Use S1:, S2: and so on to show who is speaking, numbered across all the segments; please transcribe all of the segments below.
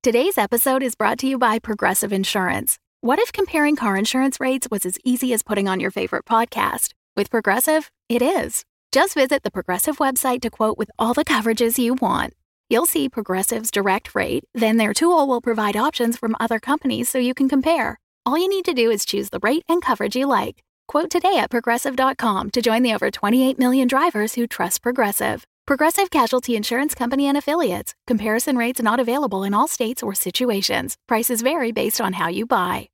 S1: Today's episode is brought to you by Progressive Insurance. What if comparing car insurance rates was as easy as putting on your favorite podcast? With Progressive, it is. Just visit the Progressive website to quote with all the coverages you want. You'll see Progressive's direct rate, then their tool will provide options from other companies so you can compare. All you need to do is choose the rate and coverage you like. Quote today at Progressive.com to join the over 28 million drivers who trust Progressive. Progressive Casualty Insurance Company and Affiliates. Comparison rates not available in all states or situations. Prices vary based on how you buy.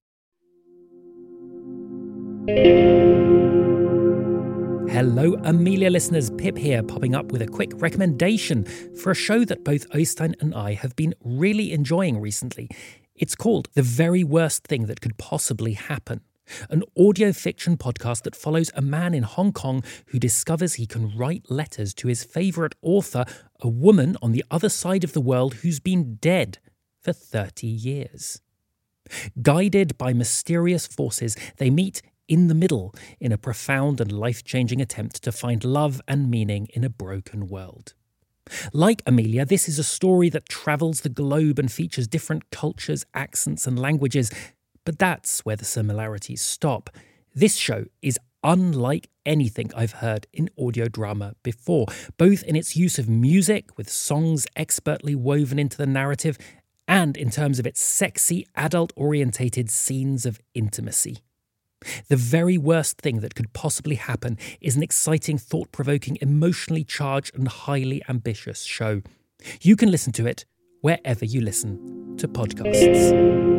S2: Hello, Amelia listeners. Pip here, popping up with a quick recommendation for a show that both Oystein and I have been really enjoying recently. It's called The Very Worst Thing That Could Possibly Happen, an audio fiction podcast that follows a man in Hong Kong who discovers he can write letters to his favourite author, a woman on the other side of the world who's been dead for 30 years. Guided by mysterious forces, they meet in the middle in a profound and life-changing attempt to find love and meaning in a broken world. Like Amelia, this is a story that travels the globe and features different cultures, accents and languages, but that's where the similarities stop. This show is unlike anything I've heard in audio drama before, both in its use of music, with songs expertly woven into the narrative, and in terms of its sexy, adult-orientated scenes of intimacy. The Very Worst Thing That Could Possibly Happen is an exciting, thought-provoking, emotionally charged and highly ambitious show. You can listen to it wherever you listen to podcasts.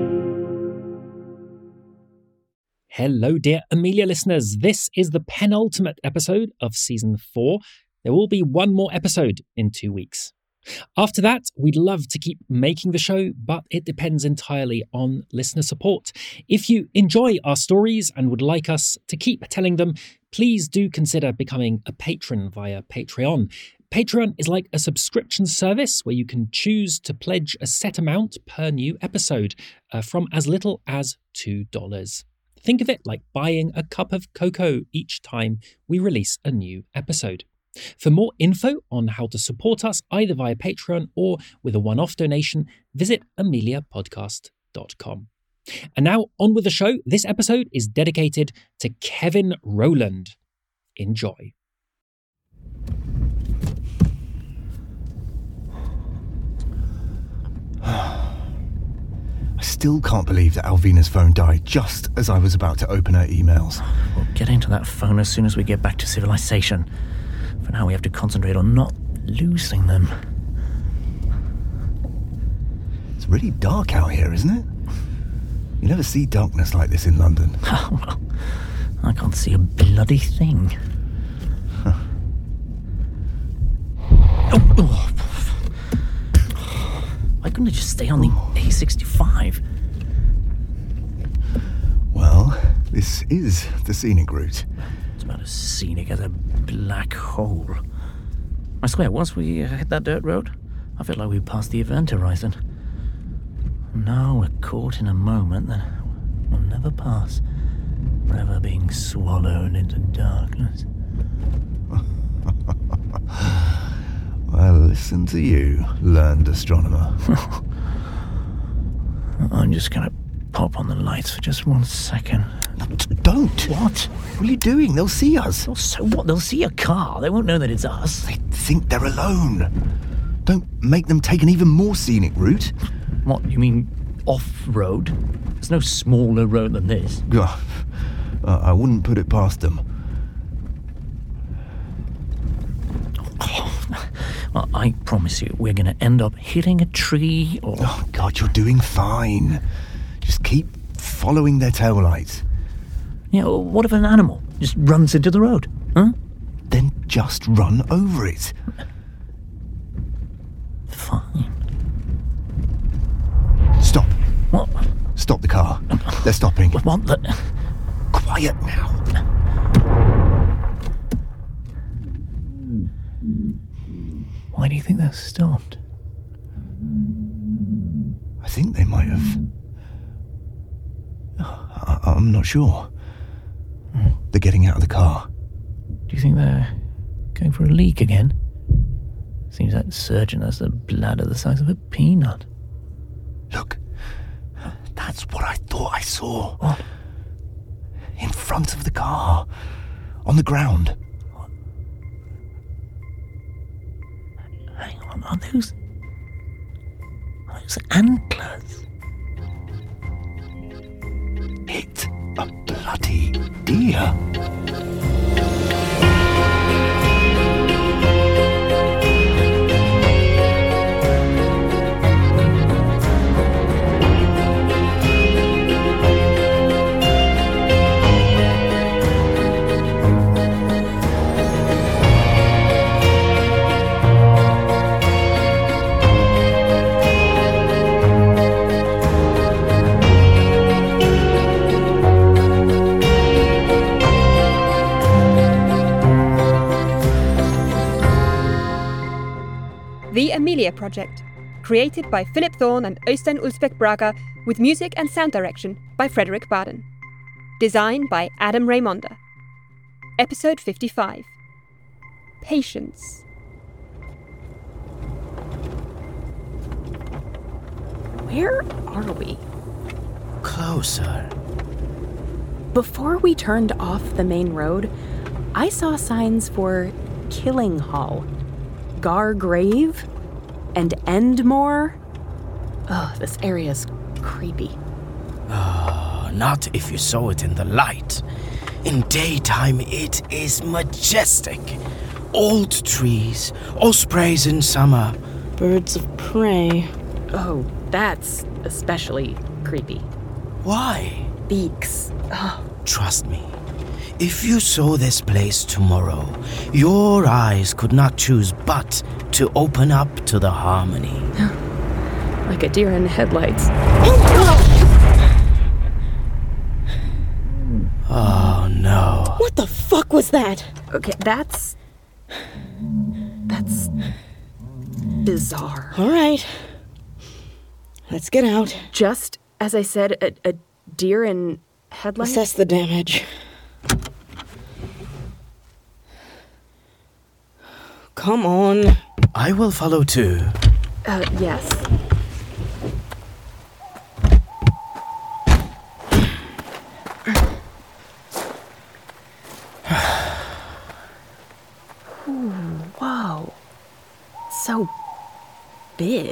S2: Hello, dear Amelia listeners. This is the penultimate episode of Season 4. There will be one more episode in 2 weeks. After that, we'd love to keep making the show, but it depends entirely on listener support. If you enjoy our stories and would like us to keep telling them, please do consider becoming a patron via Patreon. Patreon is like a subscription service where you can choose to pledge a set amount per new episode, from as little as $2. Think of it like buying a cup of cocoa each time we release a new episode. For more info on how to support us, either via Patreon or with a one-off donation, visit ameliapodcast.com. And now, on with the show. This episode is dedicated to Kevin Rowland. Enjoy.
S3: I still can't believe that Alvina's phone died just as I was about to open her emails.
S4: We'll get into that phone as soon as we get back to civilization. For now, we have to concentrate on not losing them.
S3: It's really dark out here, isn't it? You never see darkness like this in London.
S4: Oh, well, I can't see a bloody thing.
S3: Huh.
S4: Why couldn't I just stay on the A65?
S3: Well, this is the scenic route.
S4: It's about as scenic as a black hole. I swear, once we hit that dirt road, I felt like we passed the event horizon. Now we're caught in a moment that will never pass, forever being swallowed into darkness.
S3: Well, listen to you, learned astronomer.
S4: I'm just gonna pop on the lights for just 1 second.
S3: Don't!
S4: What?
S3: What are you doing? They'll see us.
S4: Well, so what? They'll see a car. They won't know that it's us.
S3: They think they're alone. Don't make them take an even more scenic route.
S4: What, you mean off-road? There's no smaller road than this.
S3: I wouldn't put it past them.
S4: Well, I promise you, we're going to end up hitting a tree or...
S3: Oh, God, you're doing fine. Just keep following their taillights.
S4: Yeah, what if an animal just runs into the road? Huh?
S3: Then just run over it.
S4: Fine.
S3: Stop.
S4: What?
S3: Stop the car. They're stopping.
S4: What the...
S3: Quiet now.
S4: Why do you think they're stopped?
S3: I think they might have... I'm not sure. They're getting out of the car.
S4: Do you think they're going for a leak again? Seems that surgeon has the bladder the size of a peanut.
S3: Look, that's what I thought I saw.
S4: What?
S3: In front of the car. On the ground.
S4: Hang on, are those antlers?
S3: It's a bloody deer.
S5: The Amelia Project, created by Philip Thorne and Øystein Ulsbeck Braga, with music and sound direction by Frederick Baden. Design by Adam Raymonda. Episode 55. Patience.
S6: Where are we?
S4: Closer.
S6: Before we turned off the main road, I saw signs for Killing Hall, Gargrave, and Endmore. Oh, this area's creepy.
S7: Not if you saw it in the light. In daytime, it is majestic. Old trees, ospreys in summer.
S8: Birds of prey.
S6: Oh, that's especially creepy.
S7: Why?
S6: Beaks. Oh,
S7: Trust me. If you saw this place tomorrow, your eyes could not choose but to open up to the harmony.
S6: like a deer in headlights.
S7: Oh no.
S8: What the fuck was that?
S6: Okay, that's bizarre.
S8: All right. Let's get out.
S6: Just as I said, a deer in headlights?
S8: Assess the damage. Come on.
S7: I will follow too.
S6: Yes. Ooh, whoa. So big.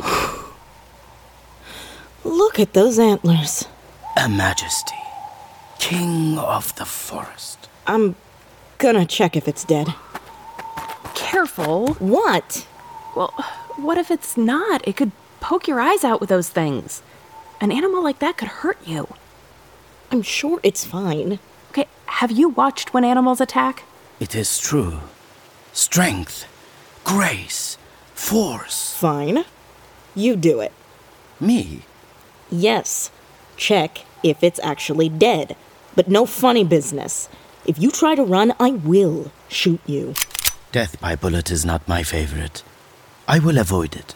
S8: Look at those antlers.
S7: A majesty. King of the forest.
S8: I'm gonna check if it's dead.
S6: Careful.
S8: What?
S6: Well, what if it's not? It could poke your eyes out with those things. An animal like that could hurt you.
S8: I'm sure it's fine.
S6: Okay, have you watched when animals attack?
S7: It is true. Strength, grace, force.
S8: Fine. You do it.
S7: Me?
S8: Yes. Check if it's actually dead. But no funny business. If you try to run, I will shoot you.
S7: Death by bullet is not my favorite. I will avoid it.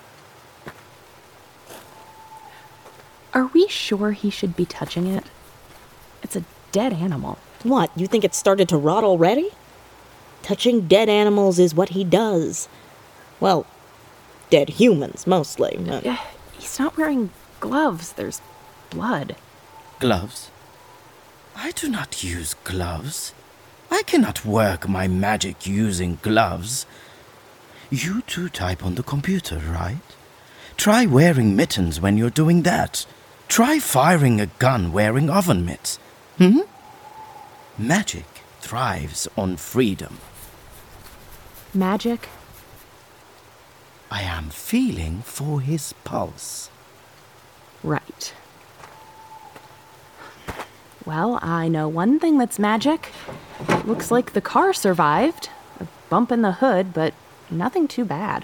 S6: Are we sure he should be touching it? It's a dead animal.
S8: What, you think it started to rot already? Touching dead animals is what he does. Well, dead humans, mostly.
S6: He's not wearing gloves. There's blood.
S7: Gloves? I do not use gloves. I cannot work my magic using gloves. You two type on the computer, right? Try wearing mittens when you're doing that. Try firing a gun wearing oven mitts. Magic thrives on freedom.
S6: Magic?
S7: I am feeling for his pulse.
S6: Right. Well, I know one thing that's magic. It looks like the car survived. A bump in the hood, but nothing too bad.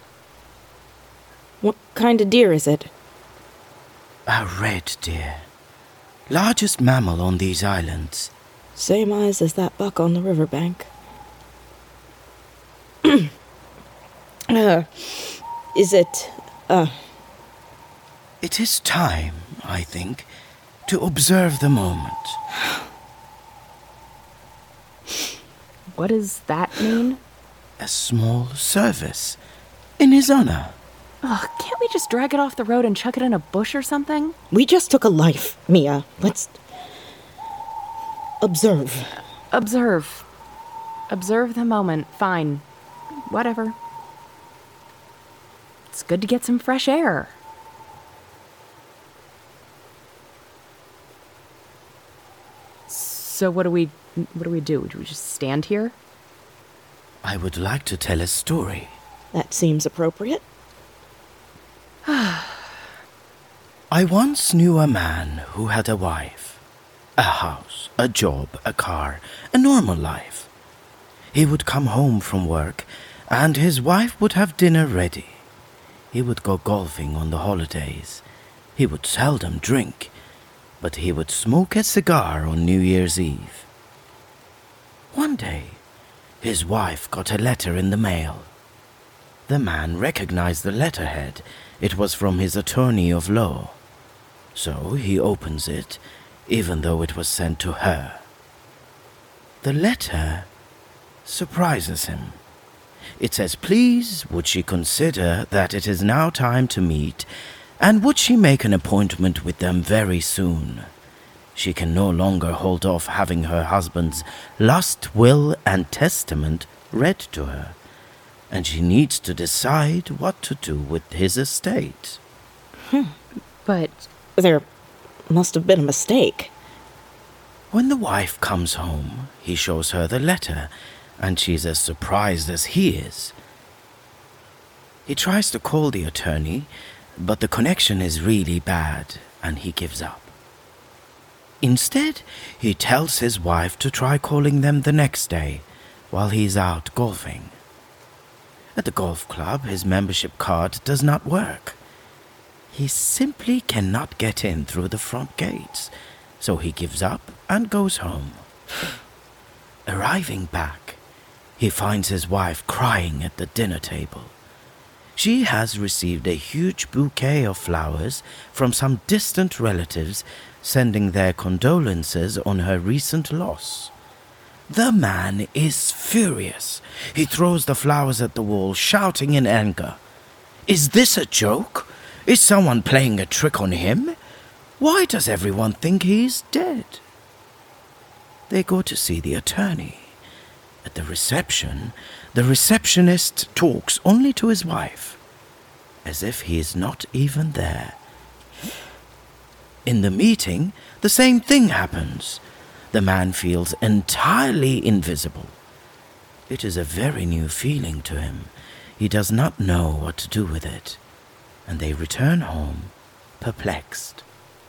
S8: What kind of deer is it?
S7: A red deer. Largest mammal on these islands.
S8: Same eyes as that buck on the riverbank. Is it,
S7: It is time, I think, to observe the moment.
S6: What does that mean?
S7: A small service in his honor.
S6: Ugh, can't we just drag it off the road and chuck it in a bush or something?
S8: We just took a life, Mia. Let's observe.
S6: Observe. Observe the moment. Fine. Whatever. It's good to get some fresh air. So what do we do? Do we just stand here?
S7: I would like to tell a story.
S8: That seems appropriate.
S7: I once knew a man who had a wife, a house, a job, a car, a normal life. He would come home from work, and his wife would have dinner ready. He would go golfing on the holidays. He would seldom drink, but he would smoke a cigar on New Year's Eve. One day, his wife got a letter in the mail. The man recognized the letterhead. It was from his attorney of law. So he opens it, even though it was sent to her. The letter surprises him. It says, please, would she consider that it is now time to meet, and would she make an appointment with them very soon? She can no longer hold off having her husband's last will and testament read to her, and she needs to decide what to do with his estate.
S6: But
S8: There must have been a mistake.
S7: When the wife comes home, he shows her the letter, and she's as surprised as he is. He tries to call the attorney, but the connection is really bad, and he gives up. Instead, he tells his wife to try calling them the next day, while he's out golfing. At the golf club, his membership card does not work. He simply cannot get in through the front gates, so he gives up and goes home. Arriving back, he finds his wife crying at the dinner table. She has received a huge bouquet of flowers from some distant relatives, sending their condolences on her recent loss. The man is furious. He throws the flowers at the wall, shouting in anger. Is this a joke? Is someone playing a trick on him? Why does everyone think he's dead? They go to see the attorney. At the reception, the receptionist talks only to his wife, as if he is not even there. In the meeting, the same thing happens. The man feels entirely invisible. It is a very new feeling to him. He does not know what to do with it, and they return home, perplexed.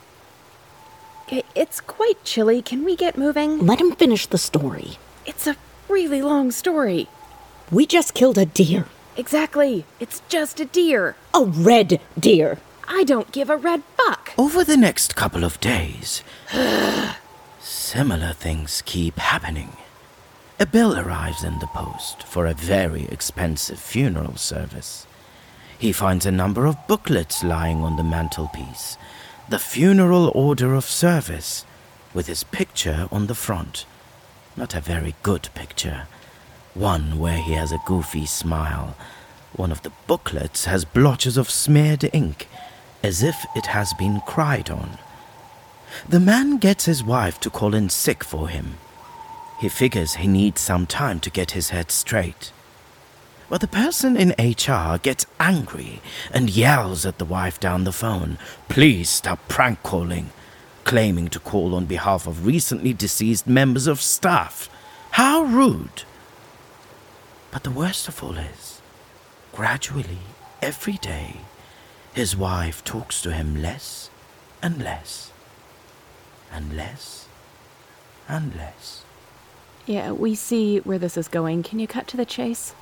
S6: it's quite chilly. Can we get moving?
S8: Let him finish the story.
S6: It's a really long story.
S8: We just killed a deer.
S6: Exactly. It's just a deer.
S8: A red deer.
S6: I don't give a red fuck.
S7: Over the next couple of days, similar things keep happening. A bill arrives in the post for a very expensive funeral service. He finds a number of booklets lying on the mantelpiece. The funeral order of service, with his picture on the front. Not a very good picture. One where he has a goofy smile. One of the booklets has blotches of smeared ink, as if it has been cried on. The man gets his wife to call in sick for him. He figures he needs some time to get his head straight. But the person in HR gets angry and yells at the wife down the phone, "Please stop prank calling," claiming to call on behalf of recently deceased members of staff. How rude! But the worst of all is, gradually, every day, his wife talks to him less and less, and less and less.
S6: Yeah, we see where this is going. Can you cut to the chase?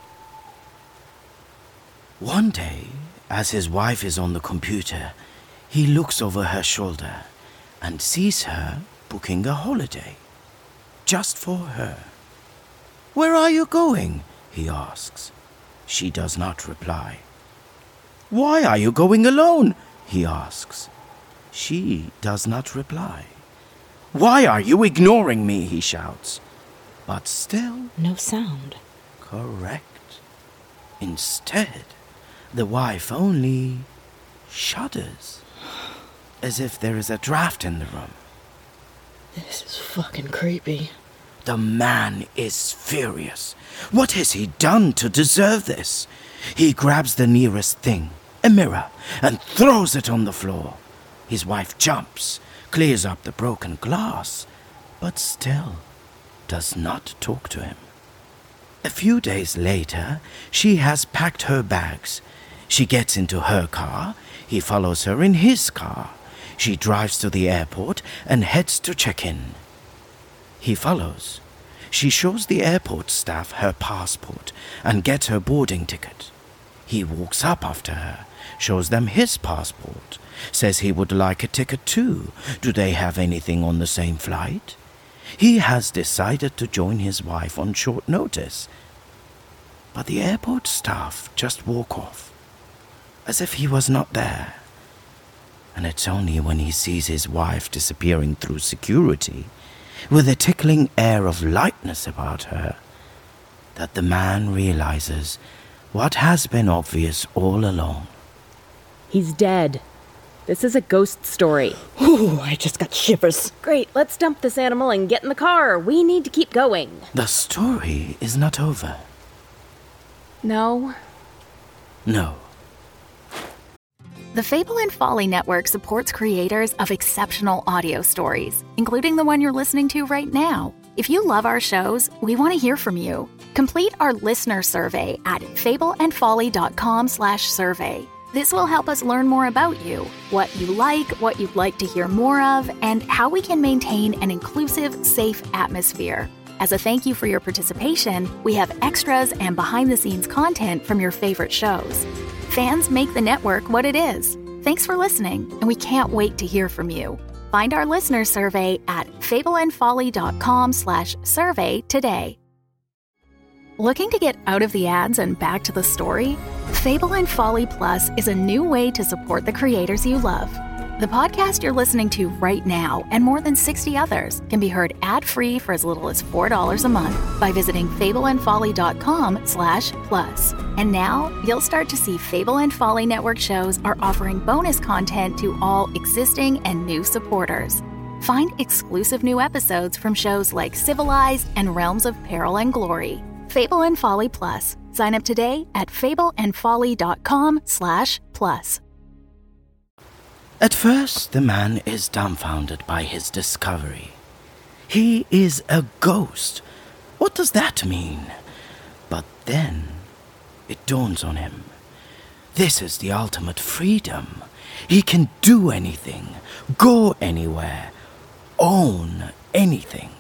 S7: One day, as his wife is on the computer, he looks over her shoulder and sees her booking a holiday. Just for her. "Where are you going?" he asks. She does not reply. "Why are you going alone?" he asks. She does not reply. "Why are you ignoring me?" he shouts. But still
S8: No sound.
S7: correct. Instead, The wife only shudders, as if there is a draft in the room.
S8: This is fucking creepy.
S7: The man is furious. What has he done to deserve this? He grabs the nearest thing, a mirror, and throws it on the floor. His wife jumps, clears up the broken glass, but still does not talk to him. A few days later, she has packed her bags. She gets into her car. He follows her in his car. She drives to the airport and heads to check in. He follows. She shows the airport staff her passport and gets her boarding ticket. He walks up after her, shows them his passport, says he would like a ticket too. Do they have anything on the same flight? He has decided to join his wife on short notice. But the airport staff just walk off, as if he was not there. And it's only when he sees his wife disappearing through security, with a tickling air of lightness about her, that the man realizes what has been obvious all along.
S6: He's dead. This is a ghost story.
S8: Ooh, I just got shivers.
S6: Great, let's dump this animal and get in the car. We need to keep going.
S7: The story is not over.
S6: No.
S7: No.
S1: The Fable and Folly Network supports creators of exceptional audio stories, including the one you're listening to right now. If you love our shows, we want to hear from you. Complete our listener survey at fableandfolly.com/survey. This will help us learn more about you, what you like, what you'd like to hear more of, and how we can maintain an inclusive, safe atmosphere. As a thank you for your participation, we have extras and behind-the-scenes content from your favorite shows. Fans make the network what it is. Thanks for listening, and we can't wait to hear from you. Find our listener survey at fableandfolly.com/survey today. Looking to get out of the ads and back to the story? Fable and Folly Plus is a new way to support the creators you love. The podcast you're listening to right now and more than 60 others can be heard ad-free for as little as $4 a month by visiting fableandfolly.com/plus. And now you'll start to see Fable and Folly Network shows are offering bonus content to all existing and new supporters. Find exclusive new episodes from shows like Civilized and Realms of Peril and Glory. Fable and Folly Plus. Sign up today at fableandfolly.com/plus.
S7: At first, the man is dumbfounded by his discovery. He is a ghost. What does that mean? But then, it dawns on him. This is the ultimate freedom. He can do anything, go anywhere, own anything.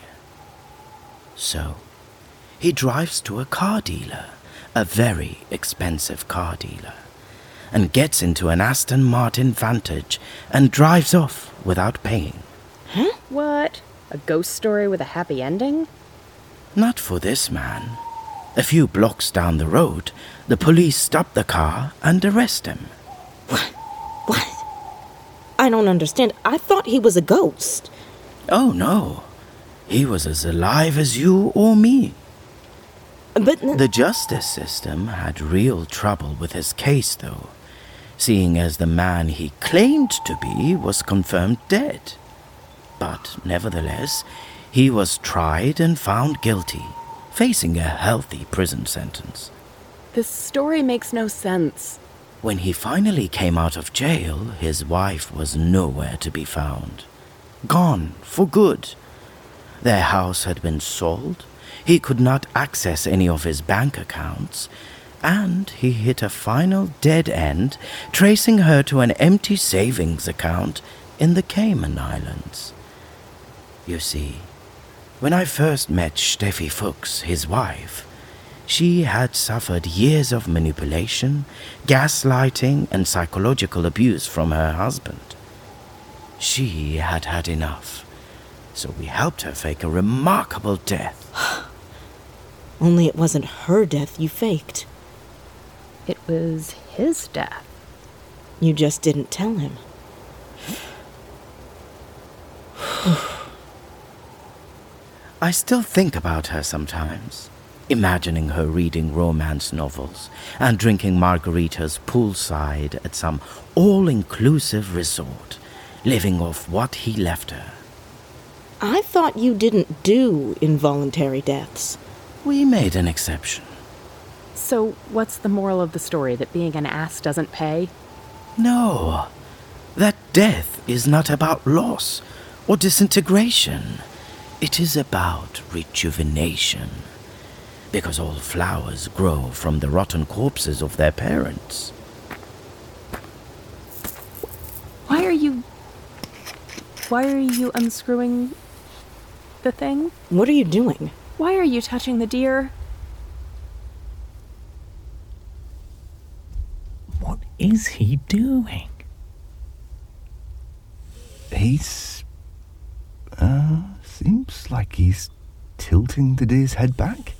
S7: So, he drives to a car dealer, a very expensive car dealer, and gets into an Aston Martin Vantage and drives off without paying.
S6: Huh? What? A ghost story with a happy ending?
S7: Not for this man. A few blocks down the road, the police stop the car and arrest him.
S8: What? I don't understand. I thought he was a ghost.
S7: Oh, no. He was as alive as you or me.
S8: But
S7: The justice system had real trouble with his case, though, seeing as the man he claimed to be was confirmed dead. But nevertheless, he was tried and found guilty, facing a healthy prison sentence.
S6: This story makes no sense.
S7: When he finally came out of jail, his wife was nowhere to be found. Gone for good. Their house had been sold. He could not access any of his bank accounts, and he hit a final dead end, tracing her to an empty savings account in the Cayman Islands. You see, when I first met Steffi Fuchs, his wife, she had suffered years of manipulation, gaslighting, and psychological abuse from her husband. She had had enough, so we helped her fake a remarkable death.
S8: only it wasn't her death you faked.
S6: It was his death.
S8: You just didn't tell him.
S7: I still think about her sometimes. imagining her reading romance novels and drinking margaritas poolside at some all-inclusive resort, living off what he left her.
S8: I thought you didn't do involuntary deaths.
S7: We made an exception.
S6: So, what's the moral of the story? That being an ass doesn't pay?
S7: No, that death is not about loss or disintegration. It is about rejuvenation. Because all flowers grow from the rotten corpses of their parents.
S6: Why are you unscrewing the thing?
S8: What are you doing?
S6: Why are you touching the deer?
S4: What is he doing?
S3: He's... seems like he's tilting the deer's head back.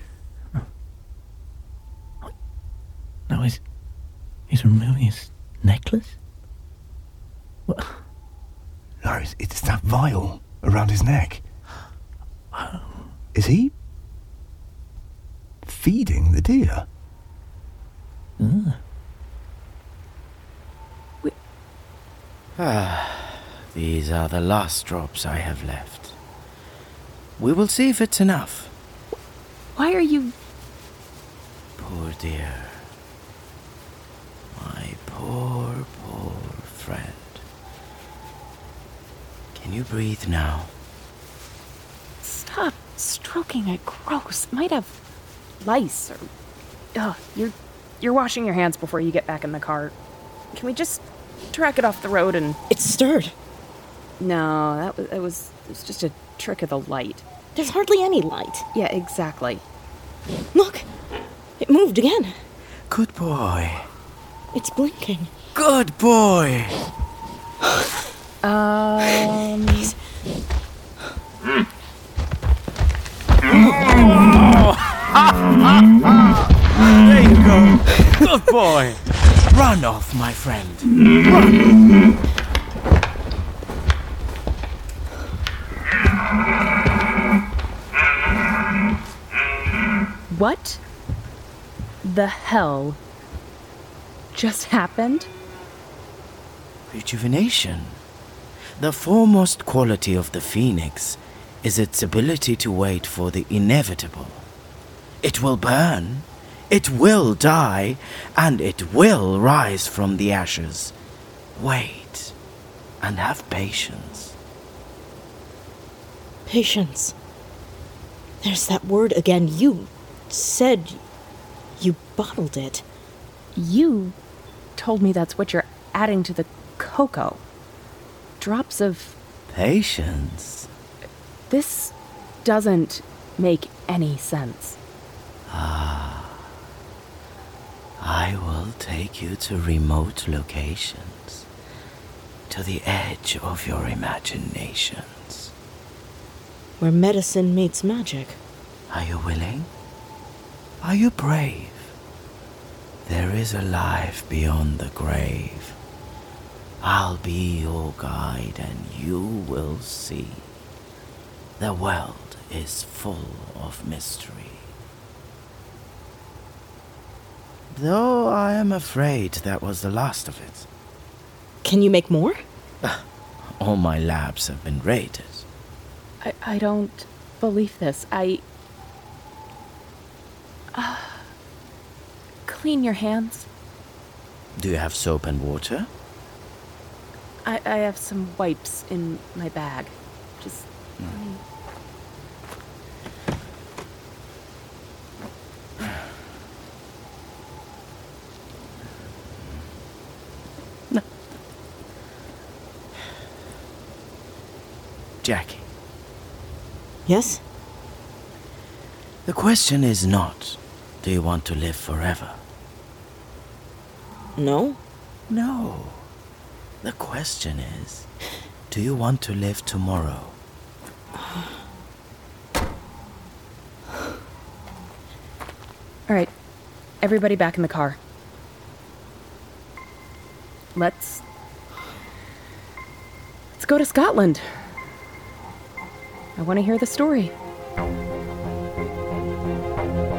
S4: No, he's removing his necklace? What?
S3: No, it's that vial around his neck. Is he feeding the deer?
S7: These are the last drops I have left. We will see if it's enough.
S6: Why are you...
S7: Poor dear. My poor, poor friend. Can you breathe now?
S6: Stop stroking it. Gross. Might have lice or... Ugh, you're washing your hands before you get back in the car. Can we just track it off the road and...
S8: It stirred.
S6: No, it was just a trick of the light.
S8: There's hardly any light.
S6: Yeah, exactly.
S8: Look! It moved again.
S7: Good boy.
S8: It's blinking.
S7: Good boy. There you go. Good boy. Run off, my friend. Run.
S6: What the hell just happened?
S7: Rejuvenation. The foremost quality of the phoenix is its ability to wait for the inevitable. It will burn, it will die, and it will rise from the ashes. Wait, and have patience.
S8: Patience. There's that word again. You said you bottled it.
S6: You told me that's what you're adding to the cocoa. Drops of...
S7: Patience.
S6: This doesn't make any sense.
S7: I will take you to remote locations, to the edge of your imaginations.
S8: Where medicine meets magic.
S7: Are you willing? Are you brave? There is a life beyond the grave. I'll be your guide and you will see. The world is full of mystery. Though I am afraid that was the last of it.
S8: Can you make more?
S7: All my labs have been raided.
S6: I don't believe this. Clean your hands.
S7: Do you have soap and water?
S6: I have some wipes in my bag. Just...
S7: Jackie.
S8: Yes?
S7: The question is not, do you want to live forever?
S8: No?
S7: No. The question is, do you want to live tomorrow?
S6: All right, everybody back in the car. Let's go to Scotland. I want to hear the story.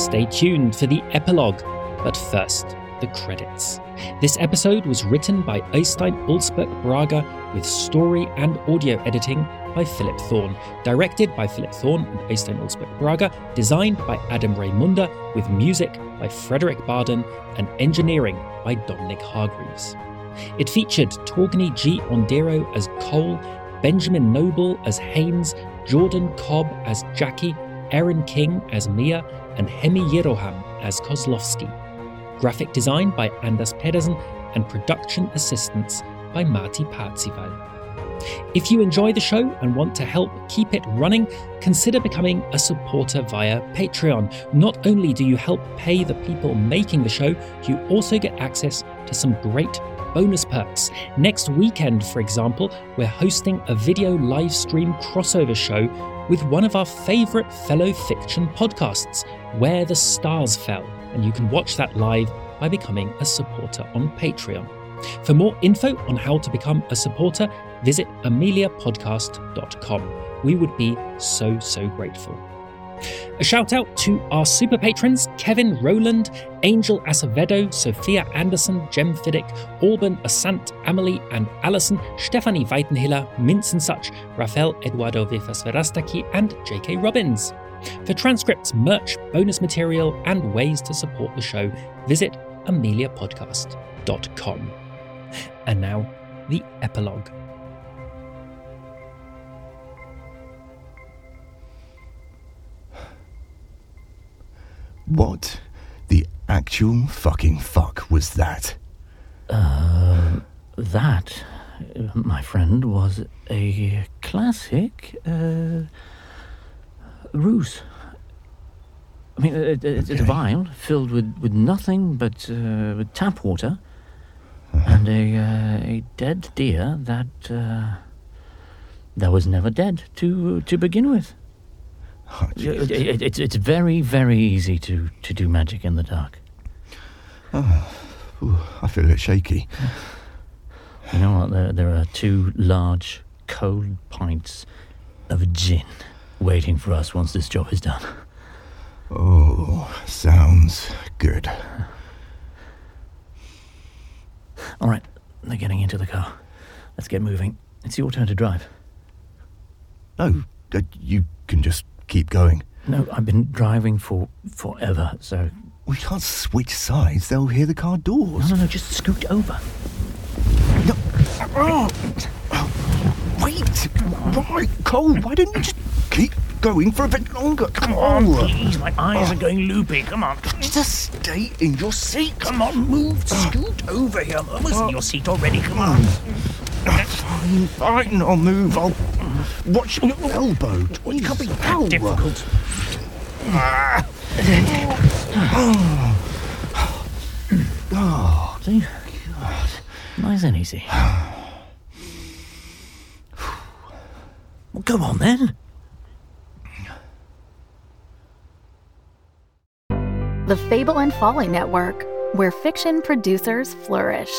S2: Stay tuned for the epilogue, but first, the credits. This episode was written by Øystein Ulsberg Braga with story and audio editing by Philip Thorne, directed by Philip Thorne and Øystein Ulsberg Braga, designed by Adam Raymonda with music by Frederick Barden and engineering by Dominic Hargreaves. It featured Torgny G. Ondero as Cole, Benjamin Noble as Haynes, Jordan Cobb as Jackie, Erin King as Mia, and Hemi Yeroham as Kozlovsky. Graphic design by Anders Pedersen and production assistance by Marty Parzival. If you enjoy the show and want to help keep it running, consider becoming a supporter via Patreon. Not only do you help pay the people making the show, you also get access to some great bonus perks. Next weekend, for example, we're hosting a video live stream crossover show with one of our favourite fellow fiction podcasts, Where the Stars Fell, and you can watch that live by becoming a supporter on Patreon. For more info on how to become a supporter, visit ameliapodcast.com. We would be so grateful. A shout out to our super patrons, Kevin Rowland, Angel Acevedo, Sophia Anderson, Jem Fiddick, Alban Asant, Amelie and Alison, Stephanie Weitenhiller, Mince and Such, Rafael Eduardo Vifas Verastaki and J.K. Robbins. For transcripts, merch, bonus material and ways to support the show, visit ameliapodcast.com. And now, the epilogue.
S3: What the actual fucking fuck was that?
S4: That, my friend, was a classic, ruse. I mean, it's a vial filled with nothing but with tap water and a dead deer that was never dead to begin with.
S3: Oh,
S4: it's very, very easy to do magic in the dark.
S3: Oh, I feel a bit shaky.
S4: You know what? There are 2 large, cold pints of gin waiting for us once this job is done.
S3: Oh, sounds good.
S4: All right, they're getting into the car. Let's get moving. It's your turn to drive.
S3: No, you can just keep going.
S4: No, I've been driving for forever, so...
S3: We can't switch sides. They'll hear the car doors.
S4: No, just scoot over.
S3: No. Oh. Wait. Right, Cole, why don't you just keep going for a bit longer? Come on.
S4: Please, my eyes are going loopy. Come on.
S3: Just stay in your seat.
S4: Come on, move. Scoot over here. I'm almost in your seat already. Come on.
S3: Fine, I'll move. I'll watch your elbow.
S4: It can't be that difficult.
S3: Oh,
S4: see? Nice and easy. Well, go on then.
S1: The Fable and Folly Network, where fiction producers flourish.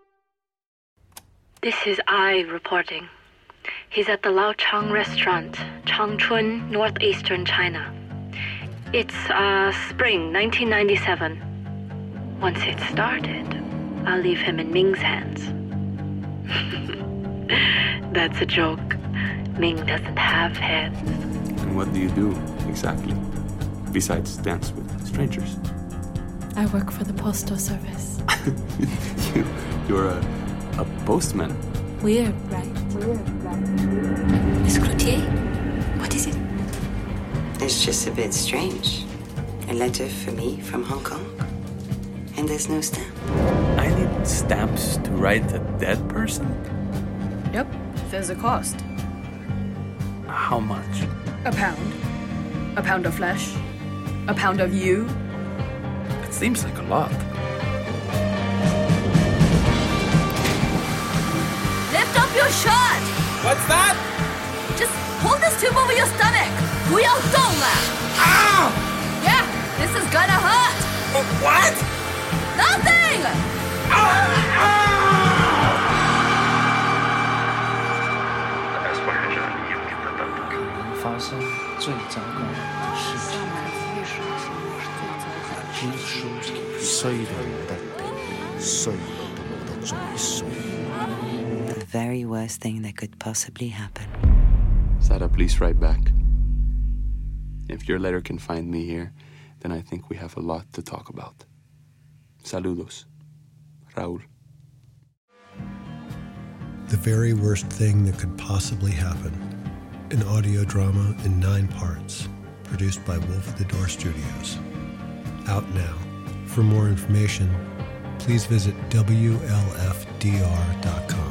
S9: This is I reporting. He's at the Laochang restaurant, Changchun, northeastern China. It's spring 1997. Once it's started, I'll leave him in Ming's hands. That's a joke. Ming doesn't have hands.
S10: And what do you do, exactly? Besides dance with strangers?
S11: I work for the postal service.
S10: You're a postman.
S11: Weird, right?
S12: Miss Cloutier, what is it? It's just a bit strange. A letter for me from Hong Kong. And there's no stamp.
S10: I need stamps to write a dead person?
S6: Yep, there's a cost.
S10: How much?
S6: £1. A pound of flesh. A pound of you.
S10: It seems like a lot.
S11: Lift up your shirt!
S10: What's that?
S11: Just hold this tube over your stomach! 不要动了!
S10: Ow!
S11: Yeah, this is gonna hurt!
S10: What?
S11: Nothing!
S13: 发生最糟糕的事情。
S12: The very worst thing that could possibly happen.
S10: Sarah, please write back. If your letter can find me here, then I think we have a lot to talk about. Saludos. Raúl.
S13: The Very Worst Thing That Could Possibly Happen. An audio drama in 9 parts, produced by Wolf at the Door Studios. Out now. For more information, please visit WLFDR.com.